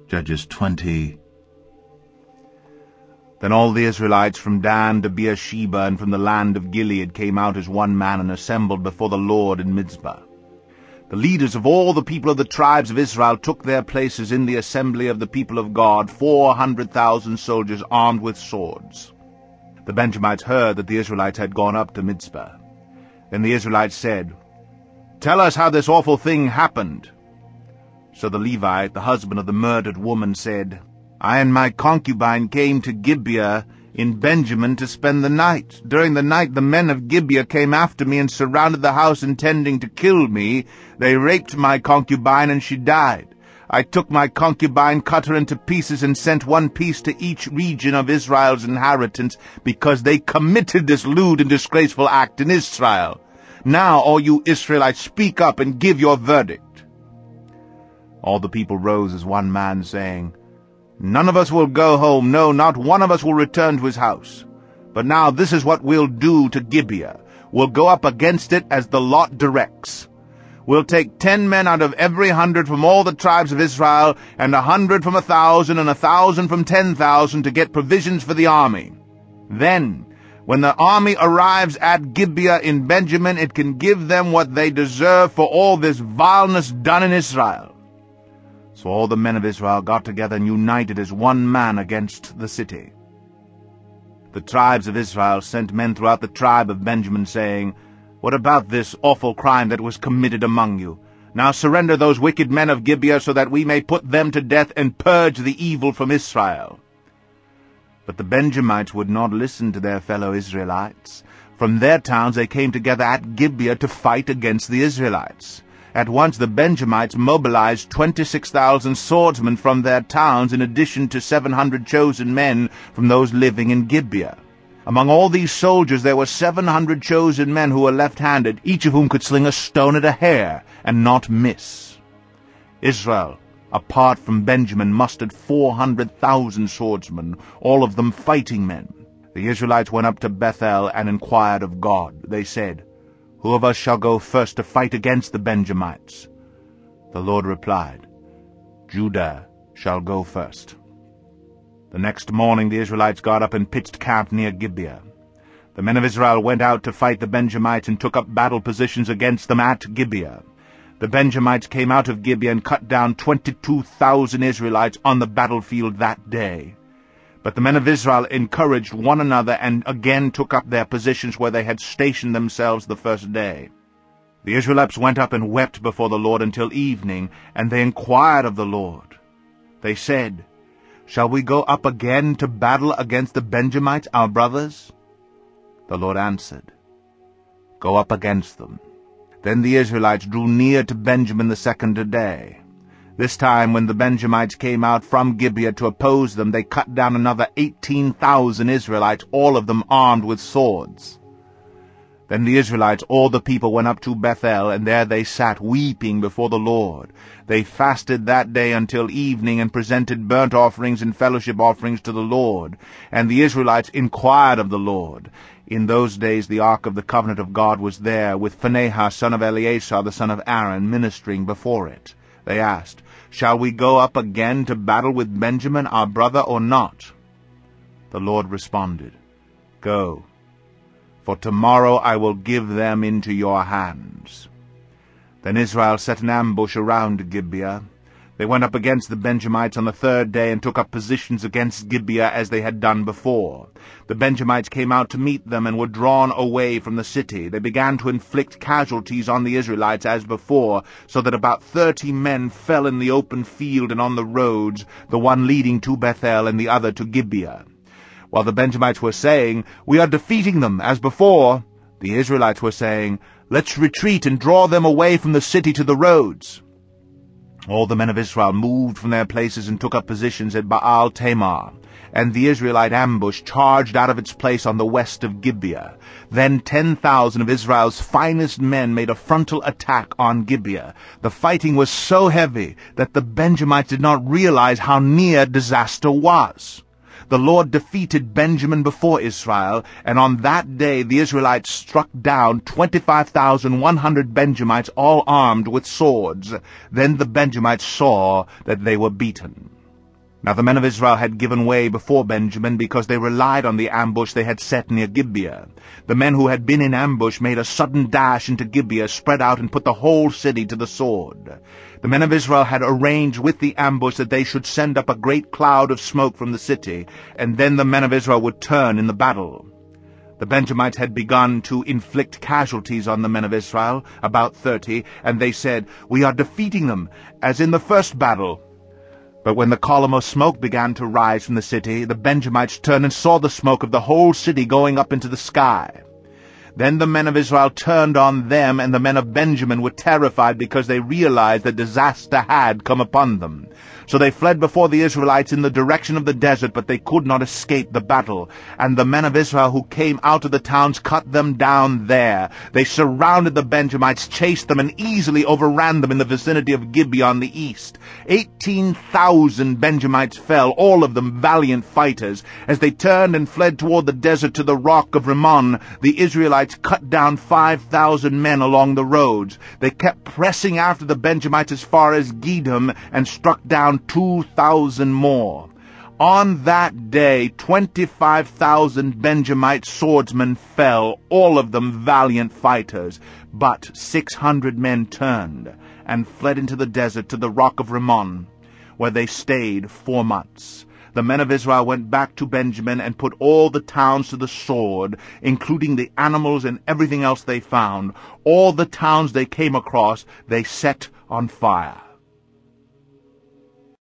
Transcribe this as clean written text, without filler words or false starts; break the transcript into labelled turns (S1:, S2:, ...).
S1: Judges 20. Then all the Israelites from Dan to Beersheba and from the land of Gilead came out as one man and assembled before the Lord in Mizpah. The leaders of all the people of the tribes of Israel took their places in the assembly of the people of God, 400,000 soldiers armed with swords. The Benjamites heard that the Israelites had gone up to Mizpah. Then the Israelites said, "Tell us how this awful thing happened." So the Levite, the husband of the murdered woman, said, "I and my concubine came to Gibeah in Benjamin to spend the night. During the night the men of Gibeah came after me and surrounded the house intending to kill me. They raped my concubine and she died. I took my concubine, cut her into pieces, and sent one piece to each region of Israel's inheritance, because they committed this lewd and disgraceful act in Israel. Now, all you Israelites, speak up and give your verdict." All the people rose as one man, saying, "None of us will go home, no, not one of us will return to his house. But now this is what we'll do to Gibeah. We'll go up against it as the lot directs. We'll take 10 men out of every 100 from all the tribes of Israel, and 100 from 1,000, and 1,000 from 10,000 to get provisions for the army. Then, when the army arrives at Gibeah in Benjamin, it can give them what they deserve for all this vileness done in Israel." So all the men of Israel got together and united as one man against the city. The tribes of Israel sent men throughout the tribe of Benjamin, saying, "What about this awful crime that was committed among you? Now surrender those wicked men of Gibeah, so that we may put them to death and purge the evil from Israel." But the Benjamites would not listen to their fellow Israelites. From their towns they came together at Gibeah to fight against the Israelites. At once the Benjamites mobilized 26,000 swordsmen from their towns, in addition to 700 chosen men from those living in Gibeah. Among all these soldiers there were 700 chosen men who were left-handed, each of whom could sling a stone at a hair and not miss. Israel, apart from Benjamin, mustered 400,000 swordsmen, all of them fighting men. The Israelites went up to Bethel and inquired of God. They said, "Who of us shall go first to fight against the Benjamites?" The Lord replied, "Judah shall go first." The next morning the Israelites got up and pitched camp near Gibeah. The men of Israel went out to fight the Benjamites and took up battle positions against them at Gibeah. The Benjamites came out of Gibeah and cut down 22,000 Israelites on the battlefield that day. But the men of Israel encouraged one another and again took up their positions where they had stationed themselves the first day. The Israelites went up and wept before the Lord until evening, and they inquired of the Lord. They said, "Shall we go up again to battle against the Benjamites, our brothers?" The Lord answered, "Go up against them." Then the Israelites drew near to Benjamin the second day. This time, when the Benjamites came out from Gibeah to oppose them, they cut down another 18,000 Israelites, all of them armed with swords. Then the Israelites, all the people, went up to Bethel, and there they sat weeping before the Lord. They fasted that day until evening, and presented burnt offerings and fellowship offerings to the Lord. And the Israelites inquired of the Lord. In those days the ark of the covenant of God was there, with Phinehas, son of Eleazar, the son of Aaron, ministering before it. They asked, "Shall we go up again to battle with Benjamin, our brother, or not?" The Lord responded, "Go, for tomorrow I will give them into your hands." Then Israel set an ambush around Gibeah. They went up against the Benjamites on the third day and took up positions against Gibeah as they had done before. The Benjamites came out to meet them and were drawn away from the city. They began to inflict casualties on the Israelites as before, so that about 30 men fell in the open field and on the roads, the one leading to Bethel and the other to Gibeah. While the Benjamites were saying, "We are defeating them," as before, the Israelites were saying, "Let's retreat and draw them away from the city to the roads." All the men of Israel moved from their places and took up positions at Baal Tamar, and the Israelite ambush charged out of its place on the west of Gibeah. Then 10,000 of Israel's finest men made a frontal attack on Gibeah. The fighting was so heavy that the Benjamites did not realize how near disaster was. The Lord defeated Benjamin before Israel, and on that day the Israelites struck down 25,100 Benjamites, all armed with swords. Then the Benjamites saw that they were beaten. Now the men of Israel had given way before Benjamin, because they relied on the ambush they had set near Gibeah. The men who had been in ambush made a sudden dash into Gibeah, spread out, and put the whole city to the sword. The men of Israel had arranged with the ambush that they should send up a great cloud of smoke from the city, and then the men of Israel would turn in the battle. The Benjamites had begun to inflict casualties on the men of Israel, about 30, and they said, "We are defeating them, as in the first battle." But when the column of smoke began to rise from the city, the Benjamites turned and saw the smoke of the whole city going up into the sky. Then the men of Israel turned on them, and the men of Benjamin were terrified, because they realized that disaster had come upon them. So they fled before the Israelites in the direction of the desert, but they could not escape the battle. And the men of Israel who came out of the towns cut them down there. They surrounded the Benjamites, chased them, and easily overran them in the vicinity of Gibeah on the east. 18,000 Benjamites fell, all of them valiant fighters. As they turned and fled toward the desert to the rock of Rimmon, the Israelites cut down 5,000 men along the roads. They kept pressing after the Benjamites as far as Gedem, and struck down 2,000 more. On that day 25,000 Benjamite swordsmen fell, all of them valiant fighters. But 600 men turned and fled into the desert to the rock of Rimmon, where they stayed 4 months. The men of Israel went back to Benjamin and put all the towns to the sword, including the animals and everything else they found. All the towns they came across they set on fire.